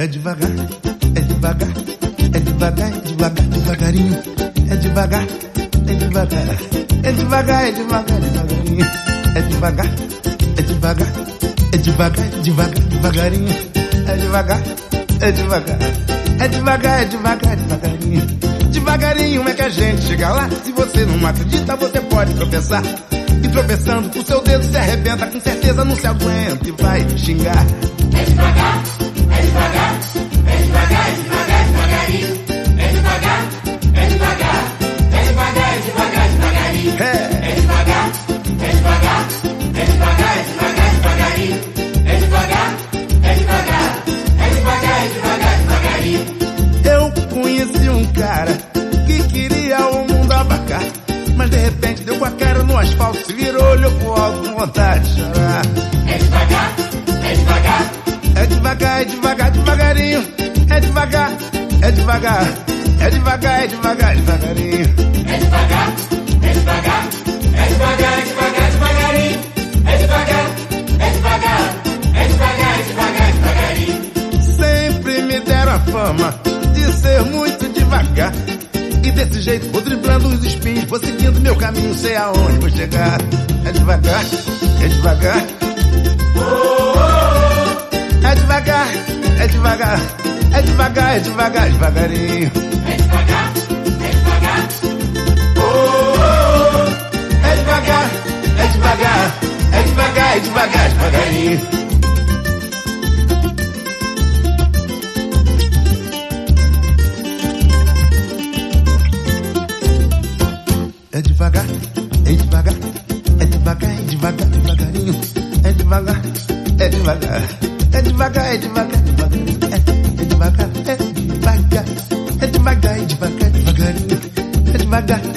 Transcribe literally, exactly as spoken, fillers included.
É devagar, é devagar, é devagar, é devagar, devagarinho. É devagar, é devagar, é devagar, é devagar, devagarinho. É devagar, é devagar, é devagar, devagar, devagarinho. É devagar, é devagar, é devagar, é devagar, devagarinho. Devagarinho é que a gente chega lá. Se você não acredita, você pode tropeçar. E tropeçando, o seu dedo se arrebenta. Com certeza não se aguenta e vai xingar. É devagar, é devagar, é devagar, é devagar, devagarinho. É devagar, é devagar, é devagar, é devagar, devagarinho. É, É devagar, é devagar, é devagar, é devagar, devagarinho. É devagar, é devagar, é devagar, é devagar, devagarinho. eu conheci um cara que queria o mundo abacar, mas de repente deu com a cara no asfalto, se virou, olhou pro alto com vontade de chorar. É devagar, é devagar, É devagar, é devagar, devagarinho. É devagar, é devagar, é devagar, é devagar, devagarinho. é devagar, é devagar, é devagar, é devagar, devagarinho. É devagar, é devagar, é devagar, é devagar, devagarinho. Sempre me deram a fama de ser muito devagar, e desse jeito vou driblando os espinhos, vou seguindo meu caminho, sei aonde vou chegar. É devagar, é devagar. É devagar, é devagar, é devagar, é devagar, devagarinho. É devagar, é devagar, É devagar, é devagar, é devagar, é devagar, devagarinho. É devagar, é devagar, é devagar, é devagar, devagarinho. É devagar, é devagar, é devagar, é devagar, devagarinho. É devagar, é devagar, é devagar, é devagar, devagarinho. É devagar.